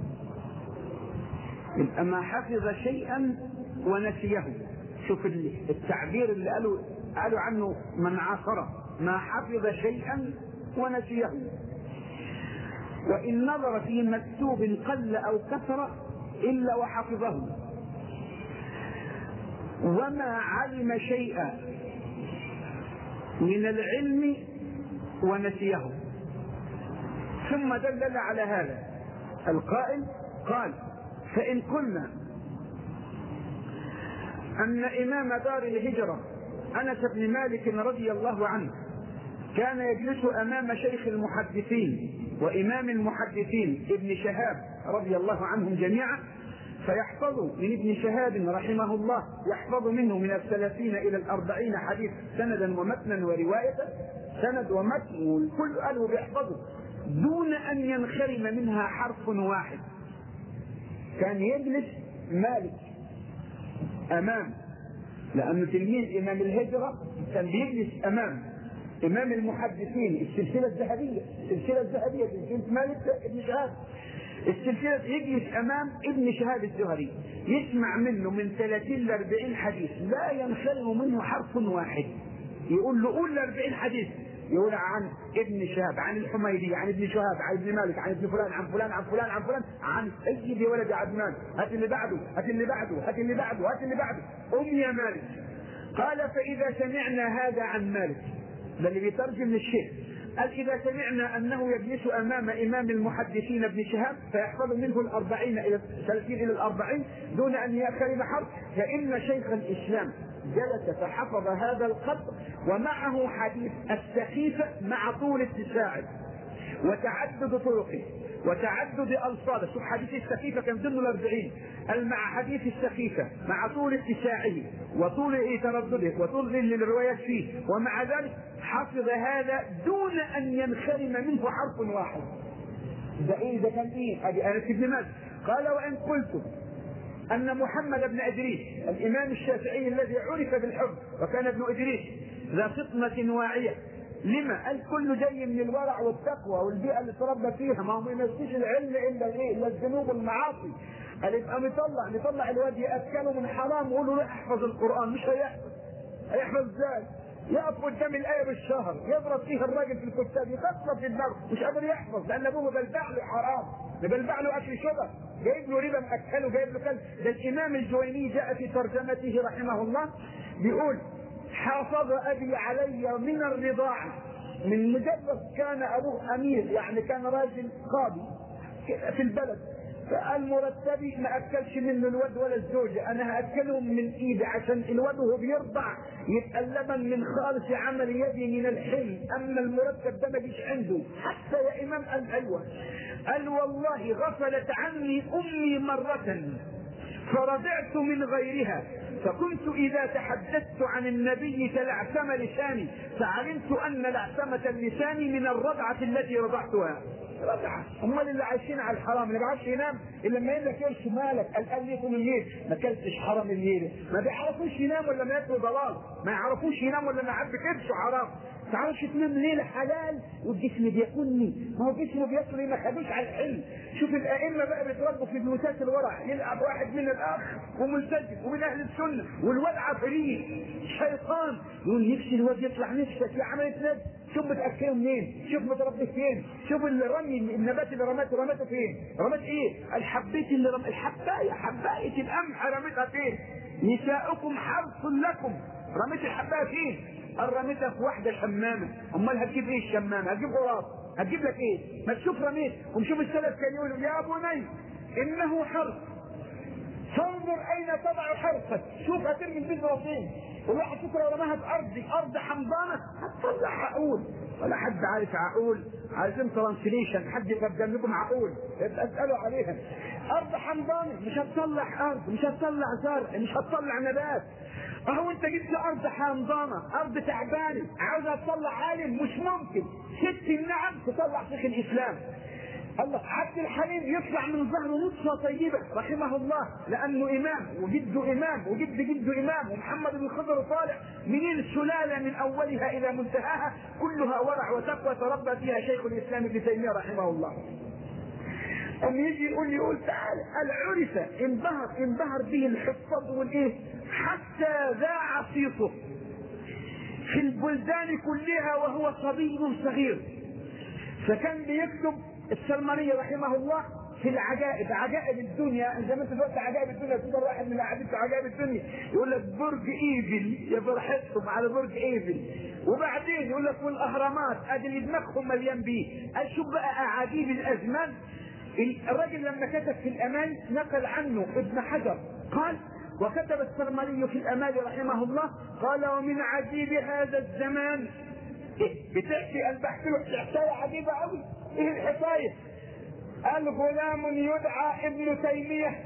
يبقى ما حفظ شيئا ونسيه. شوف التعبير اللي قالوا قالوا عنه من عاصره: ما حفظ شيئا ونسيه، وإن نظر في مكتوب قل أو كثر إلا وحفظه، وما علم شيئا من العلم ونسيه. ثم دلل على هذا القائل، قال: فإن قلنا أن إمام دار الهجرة أنس بن مالك رضي الله عنه كان يجلس أمام شيخ المحدثين وإمام المحدثين ابن شهاب رضي الله عنهم جميعا، فيحفظ من ابن شهاب رحمه الله، يحفظ منه من الثلاثين إلى الأربعين حديث سندا ومتنا ورواية، سند ومتن والكل قالوا بيحفظه دون أن ينخرم منها حرف واحد. كان يجلس مالك أمام، لأنه تلميذ إمام الهجرة كان بيجلس أمام إمام المحدثين، السلسلة الذهبية، السلسلة الذهبية سلسلة مالك ابن شهاب، السلسلة يجلس أمام ابن شهاب الزهري، يسمع منه من ثلاثين ل أربعين حديث لا ينخرم منه حرف واحد. يقول له قول أربعين حديث، يقول عن ابن شهاب، عن الحميدي، عن ابن شهاب، عن ابن مالك، عن ابن فلان، عن فلان، عن فلان، عن فلان، عن سيدي ولد عدنان، هات اللي بعده، هات اللي بعده، هات اللي بعده، هات اللي بعده، أم يا مالك. قال: فإذا سمعنا هذا عن مالك، ده اللي بيترجم للشيخ، قال: إذا سمعنا أنه يجلس أمام إمام المحدثين ابن شهاب فيحفظ منه الأربعين إلى الثلاثين إلى الأربعين دون أن يأخذ حرف، فإن شيخ الإسلام جلس فحفظ هذا القدر، ومعه حديث السخيفة مع طول اتساعه وتعدد طرقه وتعدد ألفاظه. شوف حديث السخيفة كان ضمن الأربعين، قال: مع حديث السخيفة مع طول اتساعه وطول تردده وطول الروايات فيه، ومع ذلك حفظ هذا دون أن ينخرم منه حرف واحد. ده إيه؟ ده كان إيه؟ أدي أنس بن مالك. قال: وإن قلت أن محمد بن إدريس الإمام الشافعي الذي عرف بالحب، وكان ابن إدريس ذا فطنة واعية لما؟ قال كله جاي من الورع والتقوى والبيئه اللي تربى فيها، ما هو ما ينسيش العلم الا الايه؟ الا الذنوب والمعاصي. قال يبقى نطلع نطلع الواد ياكله من حرام ويقول له روح احفظ القران، مش هيحفظ. هيحفظ ازاي؟ يقف قدام الايه بالشهر يضرب فيه الراجل في الكتاب يكسر في دماغه، مش قادر يحفظ لان ابوه مبلبع له حرام، مبلبع له اكل شبه، جايب له ربا مأكله، جايب له كلب. ده الامام الجويني جاء في ترجمته رحمه الله بيقول حافظ ابي علي من الرضاعه، من مجرد كان ابوه امير يعني كان راجل قاضي في البلد، فقال مرتبي ما اكلش منه الواد ولا الزوجه، انا هاكلهم من ايدي عشان الواد وهو بيرضع يبقى اللبن من خالص عمل يدي من الحلم، اما المرتب ده ما جيش عنده. حتى يا امام قال ايوه، قال والله غفلت عني امي مره فرضعت من غيرها، فكنت اذا تحدثت عن النبي تلعثم لساني، فعلمت ان لعثمه اللسان من الرضعه التي رضعتها. رضعه، امال اللي عايشين على الحرام اللي ما بيعرفش ينام الا لما يقول لك يرش مالك، قال لي طول الليل ما اكلتش حرام الليل، ما بيعرفوش ينام ولا ما ياكلوا ضلال، ما يعرفوش ينام ولا ما عاد بكبش حرام. ما تعرفش تنام ليله حلال والجسم بياكلني، ما هو جسمه بياكل ما خدوش على الحلم. شوف الائمه بقى بيتربوا في بيوتات الورع، يلعب واحد من الاخ وملتزم ومن اهل السنه والواد عفريت شيطان يقول نفسي الواد يطلع نفسك يا عمليه نفس. شوف بتاكله منين؟ شوف متربي فين؟ شوف اللي رمي النبات اللي رمته رمته فين؟ رمت ايه؟ الحبيت اللي رمت الحبايه حبايه القمح رمتها فين؟ نساؤكم حرث لكم، رميت الحبايه فين؟ رميتها في واحده شمامه، امال هتجيب ايه الشمامه؟ هتجيب غراب، هتجيب لك ايه؟ ما تشوف رميت. ونشوف السلف كان يقولوا يا بني انه حرث فانظر اين تضع حرثك، شوف هترمي البذره فين. والواحد فكره لو رماها في ارض ارض حمضانه هتطلع عقول، ولا حد عارف عقول؟ عايزين ترانسليشن، حد يقدم لكم عقول يبقى اسالوا عليها. ارض حمضانه مش هتطلع ارض، مش هتطلع زرع، مش هتطلع نبات. اهو انت جبت ارض حمضانه، ارض تعبانه عاوزها تطلع عالم، مش ممكن. ست النعم تطلع شيخ الاسلام. الله عبد الحليم يطلع من ظهره نطفه طيبه رحمه الله، لانه امام وجده امام وجد جده امام، ومحمد بن خضر طالع منين السلاله من اولها الى منتهاها كلها ورع وتقوى تربى فيها شيخ الاسلام ابن تيميه رحمه الله. أم يجي يقول لي يقول تعالى العرف انبهر انبهر به الحفاظ والايه حتى ذاع صيته في البلدان كلها وهو صبي صغير. فكان بيكتب السلماني رحمه الله في العجائب، عجائب الدنيا، زي ما انت قلت عجائب الدنيا، تقدر واحد من العجائب عجائب الدنيا يقول لك برج ايفل يا فرحتهم على برج ايفل، وبعدين يقول لك والاهرامات ادي اللي دماغهم مليان بيه. اشوف بقى اعاجيب الازمان. الراجل لما كتب في الامال نقل عنه ابن حجر قال، وكتب السرملي في الامال رحمه الله قال ومن عجيب هذا الزمان إيه؟ بتحكي البحث له حكايه عجيبه قوي. ايه الحكايه؟ قال غلام يدعى ابن تيميه،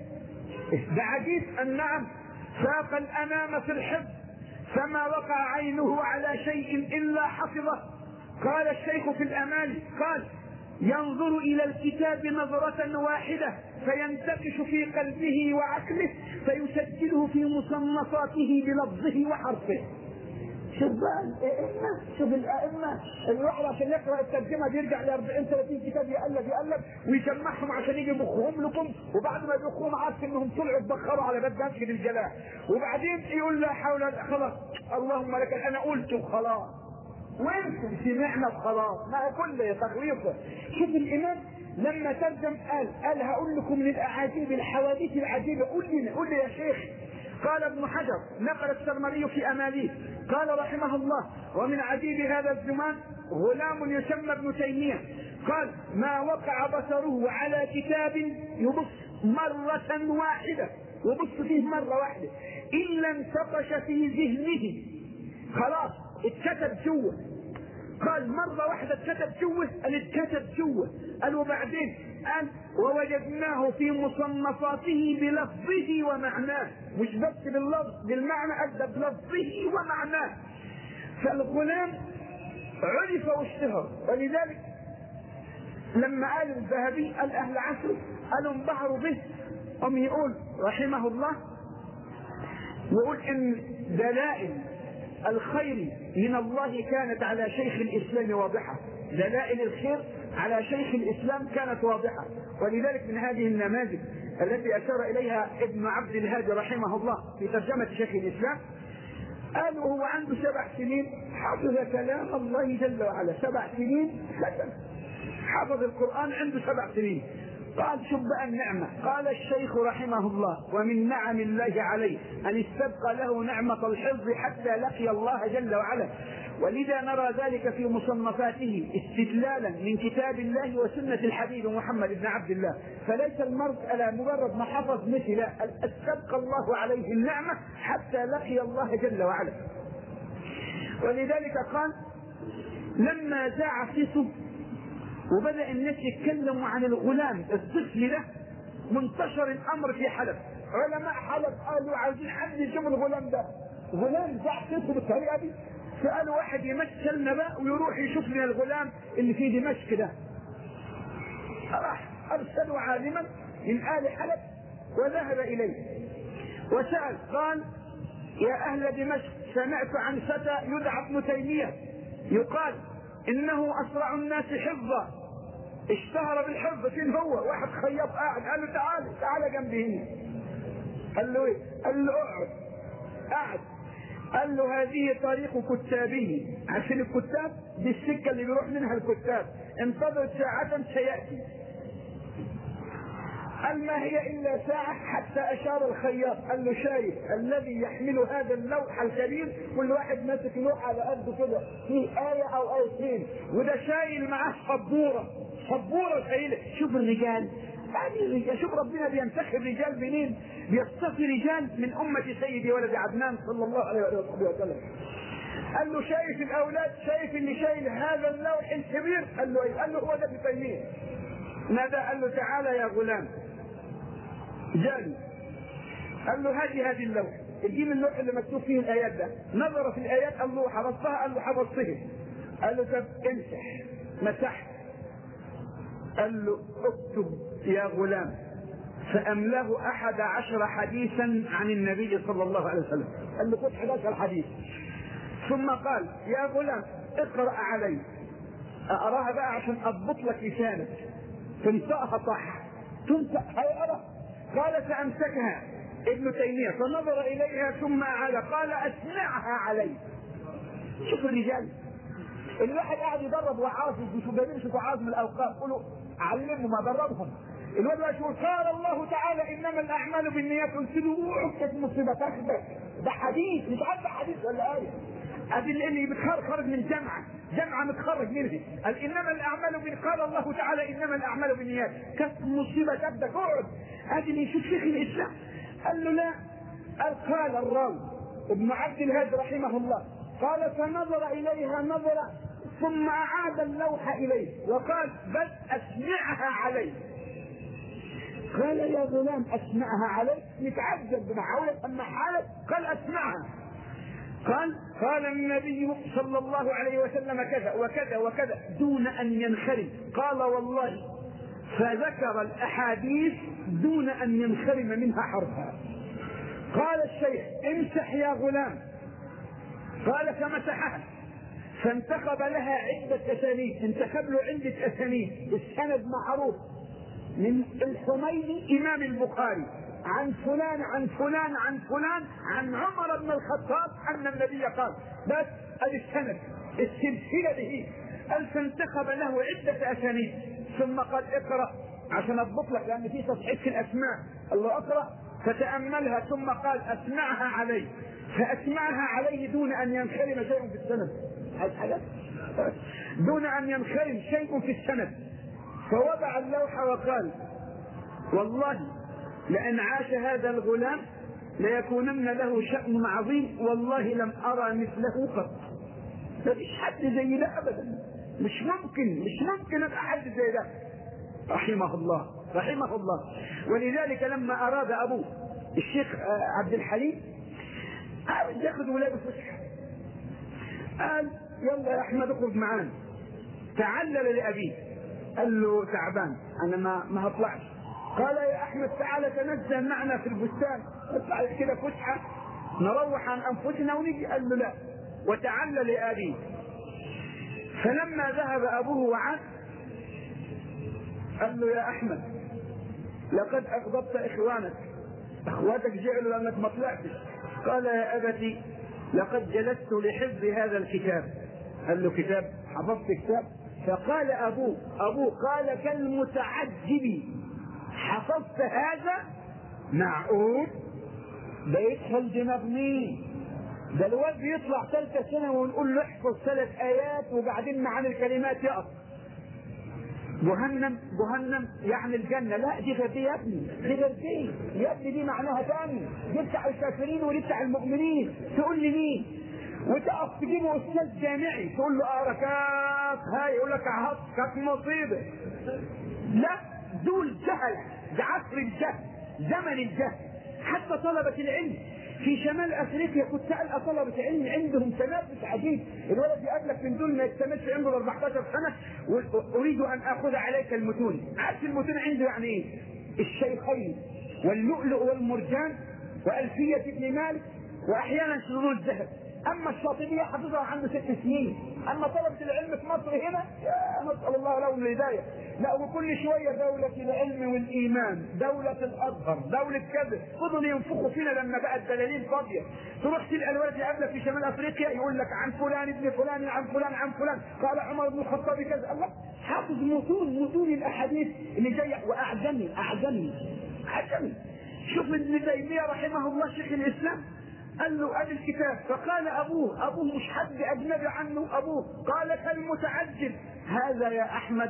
ده عجيب النعم، ساق الانام في الحفظ فما وقع عينه على شيء الا حفظه. قال الشيخ في الامال قال ينظر الى الكتاب نظرة واحدة فينتقش في قلبه وعقله فيسجله في مصنفاته بلفظه وحرفه. شوف بقى الائمه، شوف الائمه الواحد عشان يقرا الترجمه بيرجع ل أربعين ثلاثين كتاب يقلب يقلب ويجمعهم عشان يجي يبخهم لكم، وبعد ما يبخهم عارف انهم طلعوا اتبخروا على باب مسجد الجلاء، وبعدين يقول لا حول ولا خلاص اللهم لك انا قلت وخلاص وانتم سمعنا وخلاص، ما كل تغريقه. شوف الامام لما ترجم قال قال هقول لكم من الاعاجيب الحوادث العجيبه، قول لي قول لي يا شيخ. قال ابن حجر نقل السرمري في اماليه قال رحمه الله ومن عجيب هذا الزمان غلام يسمى ابن تيميه قال ما وقع بصره على كتاب يبص مرة واحدة، يبص فيه مرة واحدة الا انتقش في ذهنه، خلاص اتكتب جوه. قال مرة واحدة اتكتب جوه، قال اتكتب جوه، قال وبعدين قال ووجدناه في مصنفاته بلفظه ومعناه، مش بس باللفظ بالمعنى، قال بلفظه ومعناه. فالغلام عرف واشتهر، ولذلك لما قال الذهبي قال اهل عصره قالوا انبهروا به. قام يقول رحمه الله ويقول ان دلائل الخير من الله كانت على شيخ الإسلام واضحة، دلائل الخير على شيخ الإسلام كانت واضحة. ولذلك من هذه النماذج التي أشار إليها ابن عبد الهادي رحمه الله في ترجمة شيخ الإسلام، قال وهو عنده سبع سنين حفظ كلام الله جل وعلا، سبع سنين ختم حفظ القرآن عنده سبع سنين. قال شوف بقى النعمة، قال الشيخ رحمه الله ومن نعم الله عليه أن استبقى له نعمة الحفظ حتى لقي الله جل وعلا، ولذا نرى ذلك في مصنفاته استدلالا من كتاب الله وسنة الحبيب محمد بن عبد الله. فليس المرء على مجرد ما حفظ مثل استبقى الله عليه النعمة حتى لقي الله جل وعلا. ولذلك قال لما زاع سيسو وبدأ الناس يتكلموا عن الغلام الطفل ده، منتشر الأمر في حلب، علماء حلب قالوا عايزين حد يشوف الغلام ده، غلام زاع سيسو بالطريقة دي، سألوا واحد يمثلنا بقى ويروح يشوف لنا الغلام اللي في دمشق ده. راح أرسلوا عالما من آل حلب وذهب إليه وسأل، قال يا أهل دمشق سمعت عن فتى يدعى ابن تيمية يقال إنه أسرع الناس حفظا، اشتهر بالحفظ. فين هو؟ واحد خياط قاعد، قال له تعال تعال جنبي هنا. قال له ايه؟ قال له اقعد. قعد. قال له هذه طريق كتابه، عشان الكتاب دي السكة اللي بيروح منها الكتاب، انتظر ساعة سيأتي. قال ما هي إلا ساعة، حتى أشار الخياط قال له شايف الذي يحمل هذا اللوح الكبير، كل واحد ماسك لوح على قد كده فيه آية أو آيتين، وده شايل معاه سبورة، سبورة شايلة. شوف الرجال، يعني الرجال، شوف ربنا بينتخب رجال منين، بيصطفي رجال من أمة سيدي ولد عدنان صلى الله عليه وسلم. قال له شايف الأولاد، شايف اللي شايل هذا اللوح الكبير؟ قال له ايه؟ قال له هو ده ابن تيمية. نادى قال له تعالى يا غلام. جاني قال له هذه هذه اللوح، الجيم اللوح اللي مكتوب فيه الآيات ده. نظر في الآيات قال له حفظتها؟ قال له حفظتها. قال له طب امسح. مسحت. قال له اكتب يا غلام، فأملاه أحد عشر حديثا عن النبي صلى الله عليه وسلم. قال له خذ أحد عشر حديث. ثم قال يا غلام اقرأ علي. أقراها بقى عشان أضبط لك لسانك تنطقها صح، تنطق هيقرأ. قال فأمسكها ابن تيمية فنظر إليها ثم أعاد قال أسمعها علي. شوف الرجال، الواحد قاعد يدرب وعاصم، مش جايبين شوفوا عاصم الأوقاف، قولوا علمهم ما دربهم. الواد يقول قال الله تعالى إنما الأعمال بالنيات، قلت له اوعك مصيبة تاخدك، ده حديث، مش عارف حديث ولا آية. ادي اللي بتخرج من جامعه، جامعه متخرج منها، قال انما الاعمال بن قال الله تعالى انما الاعمال بالنيات، كانت مصيبه تبدا اقعد. ادي اللي يشوف شيخ الاسلام. قال له لا. قال قال الراوي ابن عبد الهادي رحمه الله قال فنظر اليها نظرا ثم اعاد اللوح اليه وقال بل اسمعها علي. قال يا غلام اسمعها علي، متعجب بمعاويه اما حالك، قال اسمعها. قال قال النبي صلى الله عليه وسلم كذا وكذا وكذا دون أن ينخرم. قال والله فذكر الأحاديث دون أن ينخرم منها حرفها. قال الشيخ امسح يا غلام. قال فمسحها، فانتخب لها عدة أسانيد، انتخب له عدة أسانيد، السند معروف من الحميدي إمام البخاري عن فلان عن فلان عن فلان عن عمر بن الخطاب أن النبي قال، بس السند السلسلة به. قال فانتخب له عدة أسانيد ثم قال اقرأ عشان أضبط لك، لأن في تصحيح في الأسماء. قال له اقرأ، فتأملها ثم قال أسمعها عليه، فأسمعها عليه دون أن ينخرم شيء في السند، هذا دون أن ينخرم شيء في السند. فوضع اللوح وقال والله لأن عاش هذا الغلام ليكونن له شأن عظيم، والله لم أرى مثله قط. مفيش حد زي ده أبدا، مش ممكن مش ممكن أبقى حد زي ده. رحمه الله رحمه الله. ولذلك لما أراد أبوه الشيخ عبد الحليم عاوز ياخذ ولاده فسحة، قال يلا يا أحمد اخرج معانا. تعلل لأبيه، قال له تعبان أنا ما ما هطلعش. قال يا احمد تعالى تنزه معنا في البستان، نطلع كده فسحه نروح عن انفسنا ونيجي. قال له لا، وتعلل لأبيه. فلما ذهب أبوه وعاد قال له: يا أحمد، لقد أغضبت إخوانك، أخواتك جعلوا لأنك ما طلعتش. قال: يا أبتي، لقد جلست لحفظ هذا الكتاب. قال له: كتاب؟ حفظت كتاب؟ فقال أبوه أبوه قال: كالمتعجب، حفظت هذا؟ معقول؟ ده يدخل دماغ مين؟ ده الواد بيطلع ثالثة سنة ونقول له احفظ ثلاث آيات وبعدين معاني الكلمات يقف. جهنم جهنم يعني الجنة. لا، دي غير دي يا ابني، دي غير دي يا ابني، دي معناها تاني، دي بتاع الكافرين ودي بتاع المؤمنين. تقول لي مين؟ وتقف تجيبه أستاذ جامعي تقول له اقرا كاف هاي يقول لك اهات كانت مصيبة. لا، دول جهل، ده عصر الجهل، زمن الجهل. حتى طلبة العلم في شمال افريقيا كنت القى طلبة علم عندهم تنافس عجيب. الولد يقابلك من دول ما يكتملش عمره أربعتاشر سنة، واريد ان اخذ عليك المتون. عارف المتون عنده يعني ايه؟ الشيخين واللؤلؤ والمرجان والفية ابن مالك واحيانا شذور الذهب. اما الشاطبية حفظها عنده ست سنين. اما طلبة العلم في مصر هنا يا نسأل الله لهم الهداية. لا، وكل شوية دولة العلم والايمان، دولة الازهر، دولة كذا، فضلوا ينفخوا فينا لما بقت دلالين فاضية. تروح تلقى الولد اللي قبلك في شمال افريقيا يقول لك عن فلان ابن فلان عن فلان عن فلان قال عمر بن الخطاب كذا. الله، حافظ متون متون الاحاديث اللي جايه. واعجمي اعجمي اعجمي. شوف ابن تيمية رحمه الله شيخ الاسلام قال له: ادي الكتاب. فقال ابوه ابوه مش حد اجنبي عنه، ابوه قال: كالمتعجب هذا يا احمد.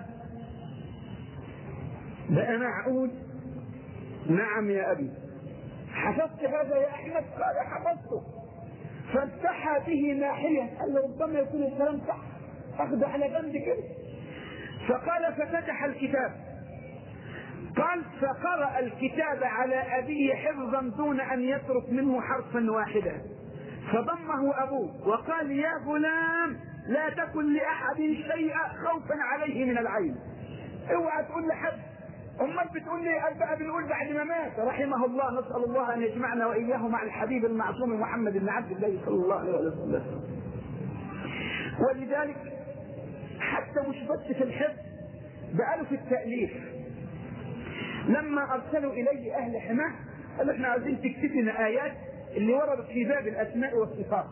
بقى معقول؟ نعم يا ابي. حفظت هذا يا احمد؟ قال: حفظته. فانتحى به ناحية. قال له: ربما يكون الكلام صح، اخذ على جنب كده. فقال: ففتح الكتاب. قال: فقرأ الكتاب على أبيه حفظا دون أن يترك منه حرفا واحدا. فضمه أبوه وقال: يا غلام، لا تكن لأحد شيئا خوفا عليه من العين. اوعى تقول لحد. امال بتقول لي بقى بنقول بعد ما مات رحمه الله، نسأل الله أن يجمعنا وإياه مع الحبيب المعصوم محمد بن عبد الله صلى الله عليه وسلم. ولذلك حتى مش بس في الحفظ، بقاله في التأليف. لما ارسلوا اليه اهل حماه قالوا: احنا عايزين تكتب لنا ايات اللي وردت في باب الاسماء والصفات.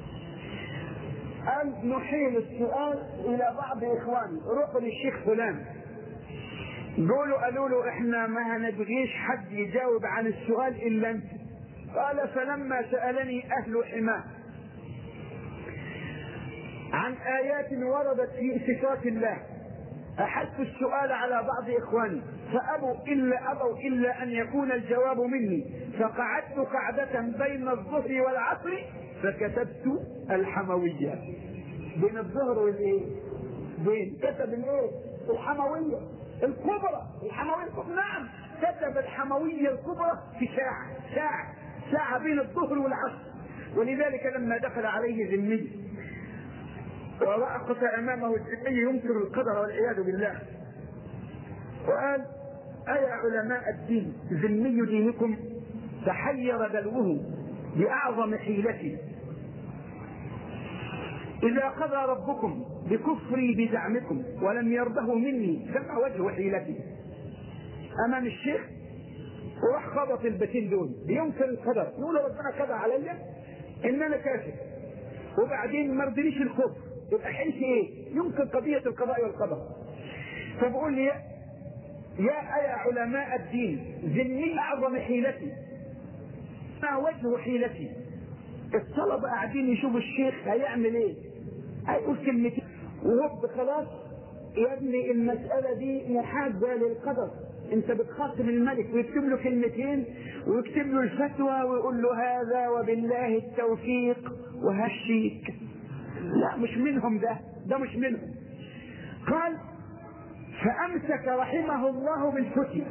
قال: نحيل السؤال الى بعض اخواني، روحوا للشيخ فلان قولوا قالوا له: احنا ما هنبغيش حد يجاوب عن السؤال الا انت. قال: فلما سالني اهل حماه عن ايات وردت في صفات الله أحدت السؤال على بعض إخواني فأبوا إلا أبوا إلا أن يكون الجواب مني، فقعدت قعدة بين الظهر والعصر فكتبت الحموية. بين الظهر والإيه؟ بين كتب الإيه؟ الحموية الكبرى. الحموية الكبرى، نعم، كتب الحموية الكبرى في ساعة ساعة ساعة بين الظهر والعصر. ولذلك لما دخل عليه ذمي ووقف امامه الذمي ينكر القدر والعياذ بالله وقال: ايا علماء الدين، ذمي دينكم تحير دلوه باعظم حيلتي، اذا قضى ربكم بكفري بزعمكم ولم يرضه مني فما وجه حيلتي. امام الشيخ وراح خبط البتين دول بينكر القدر، يقول: ربنا قضى عليا ان انا كافر وبعدين ما رضينيش الكفر، يبقى حيلتي ايه؟ يمكن قضية القضاء والقدر. فبقول لي: يا يا علماء الدين، ذمي اعظم حيلتي، ما وجه حيلتي؟ الطلبة قاعدين يشوفوا الشيخ هيعمل ايه؟ هيقول كلمتين وهوب خلاص. يا ابني المسألة دي محاذاة للقدر، انت بتخاصم الملك ويكتب له كلمتين ويكتب له الفتوى ويقول له هذا وبالله التوفيق وهشيك. لا، مش منهم ده ده مش منهم. قال: فأمسك رحمه الله بالفتية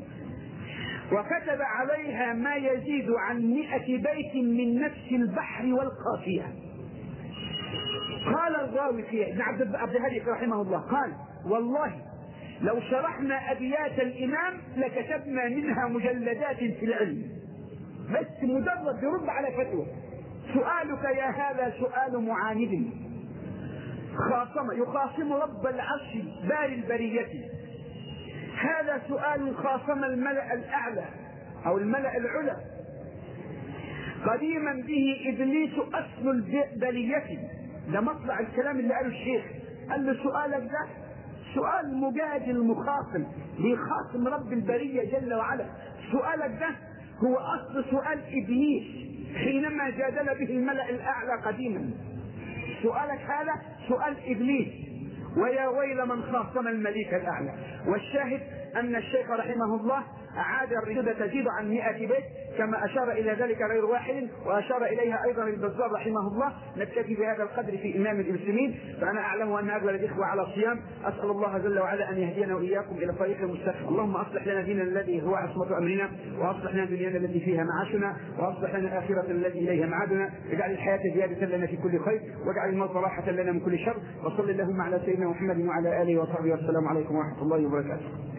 وكتب عليها ما يزيد عن مئة بيت من نفس البحر والقافية. قال الراوي فيه ابن عبد الهادي رحمه الله قال: والله لو شرحنا أبيات الإمام لكتبنا منها مجلدات في العلم، بس مجرد يرد على فتوى سؤالك يا هذا سؤال معاند خاصم يخاصم رب العرش باري البرية. هذا سؤال خاصم الملأ الأعلى أو الملأ العلى قديما به إبليس أصل البلية. ده مطلع الكلام اللي قاله الشيخ، قال له سؤالك ده سؤال مجادل مخاصم بيخاصم رب البرية جل وعلا. سؤالك ده هو أصل سؤال إبليس حينما جادل به الملأ الأعلى قديما. سؤالك هذا سؤال إبليس، ويا ويل من خاصم الملك الأعلى. والشاهد أن الشيخ رحمه الله أعاد الردود تزيد عن مئة بيت كما أشار إلى ذلك غير واحد، وأشار إليها أيضا البزار رحمه الله. نكتفي بهذا القدر في إمام المسلمين، فأنا أعلم أن أغلب الإخوة على صيام. أسأل الله جل وعلا أن يهدينا وإياكم إلى طريق المستقيم. اللهم أصلح لنا ديننا الذي هو عصمة أمرنا، وأصلح لنا دنيانا التي فيها معاشنا، وأصلح لنا الآخرة التي إليها معادنا. اجعل الحياة زيادة لنا في كل خير، واجعل الموت راحة لنا من كل شر. وصل اللهم على سيدنا محمد وعلى آله وصحبه والسلام عليكم ورحمة الله وبركاته.